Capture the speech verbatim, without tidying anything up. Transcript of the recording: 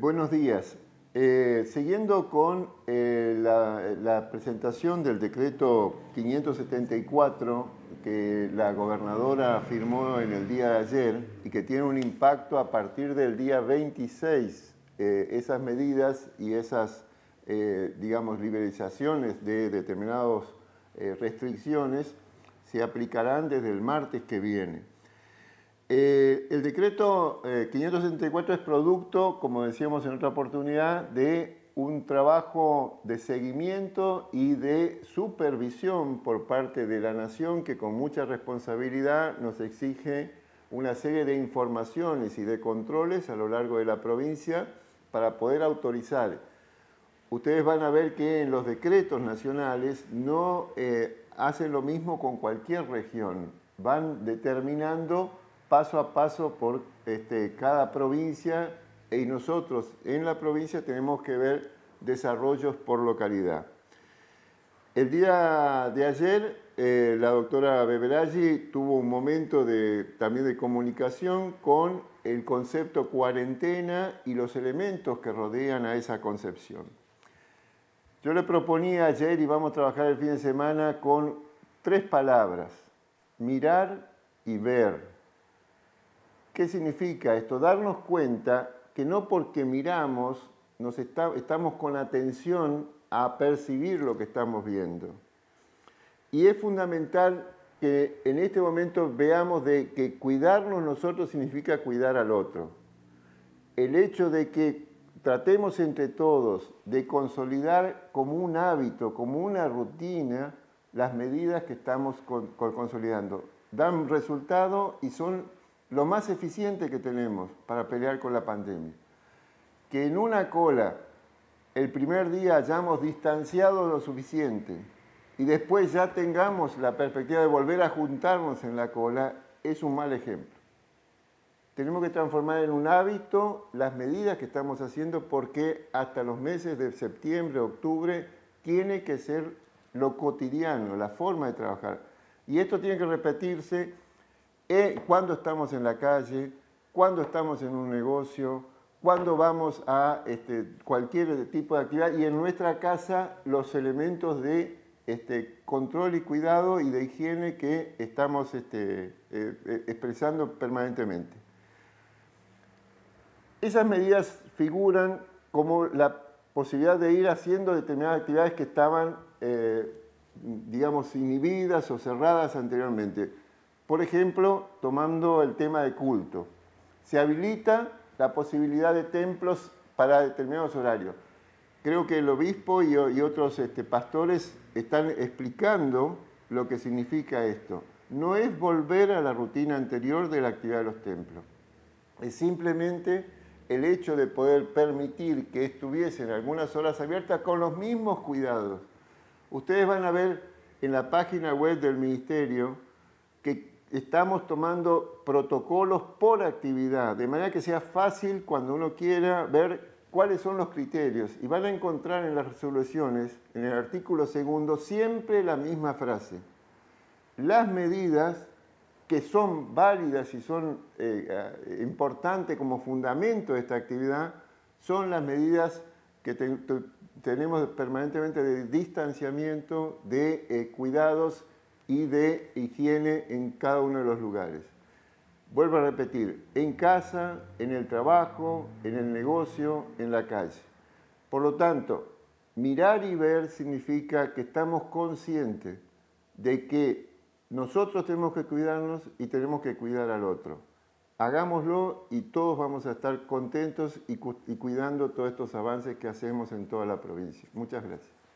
Buenos días. Eh, siguiendo con eh, la, la presentación del decreto quinientos setenta y cuatro que la gobernadora firmó en el día de ayer y que tiene un impacto a partir del día veintiséis, eh, esas medidas y esas, eh, digamos, liberalizaciones de determinadas eh, restricciones se aplicarán desde el martes que viene. Eh, el decreto eh, quinientos setenta y cuatro es producto, como decíamos en otra oportunidad, de un trabajo de seguimiento y de supervisión por parte de la Nación que con mucha responsabilidad nos exige una serie de informaciones y de controles a lo largo de la provincia para poder autorizar. Ustedes van a ver que en los decretos nacionales no eh, hacen lo mismo con cualquier región, van determinando paso a paso por este, cada provincia y nosotros en la provincia tenemos que ver desarrollos por localidad. El día de ayer eh, la doctora Beberaggi tuvo un momento de, también de comunicación con el concepto cuarentena y los elementos que rodean a esa concepción. Yo le proponía ayer y vamos a trabajar el fin de semana con tres palabras: mirar y ver. ¿Qué significa esto? Darnos cuenta que no porque miramos nos está, estamos con atención a percibir lo que estamos viendo. Y es fundamental que en este momento veamos de que cuidarnos nosotros significa cuidar al otro. El hecho de que tratemos entre todos de consolidar como un hábito, como una rutina, las medidas que estamos con, con, consolidando. Dan resultado y son lo más eficiente que tenemos para pelear con la pandemia. Que en una cola el primer día hayamos distanciado lo suficiente y después ya tengamos la perspectiva de volver a juntarnos en la cola es un mal ejemplo. Tenemos que transformar en un hábito las medidas que estamos haciendo porque hasta los meses de septiembre, octubre, tiene que ser lo cotidiano, la forma de trabajar. Y esto tiene que repetirse Eh, cuando estamos en la calle, cuando estamos en un negocio, cuando vamos a este, cualquier tipo de actividad y en nuestra casa los elementos de este, control y cuidado y de higiene que estamos este, eh, expresando permanentemente. Esas medidas figuran como la posibilidad de ir haciendo determinadas actividades que estaban, eh, digamos, inhibidas o cerradas anteriormente. Por ejemplo, tomando el tema de culto, se habilita la posibilidad de templos para determinados horarios. Creo que el obispo y, y otros este, pastores están explicando lo que significa esto. No es volver a la rutina anterior de la actividad de los templos. Es simplemente el hecho de poder permitir que estuviesen algunas horas abiertas con los mismos cuidados. Ustedes van a ver en la página web del Ministerio que estamos tomando protocolos por actividad, de manera que sea fácil cuando uno quiera ver cuáles son los criterios. Y van a encontrar en las resoluciones, en el artículo segundo, siempre la misma frase. Las medidas que son válidas y son eh, importantes como fundamento de esta actividad son las medidas que te, te, tenemos permanentemente de distanciamiento, de eh, cuidados y de higiene en cada uno de los lugares. Vuelvo a repetir, en casa, en el trabajo, en el negocio, en la calle. Por lo tanto, mirar y ver significa que estamos conscientes de que nosotros tenemos que cuidarnos y tenemos que cuidar al otro. Hagámoslo y todos vamos a estar contentos y, cu y cuidando todos estos avances que hacemos en toda la provincia. Muchas gracias.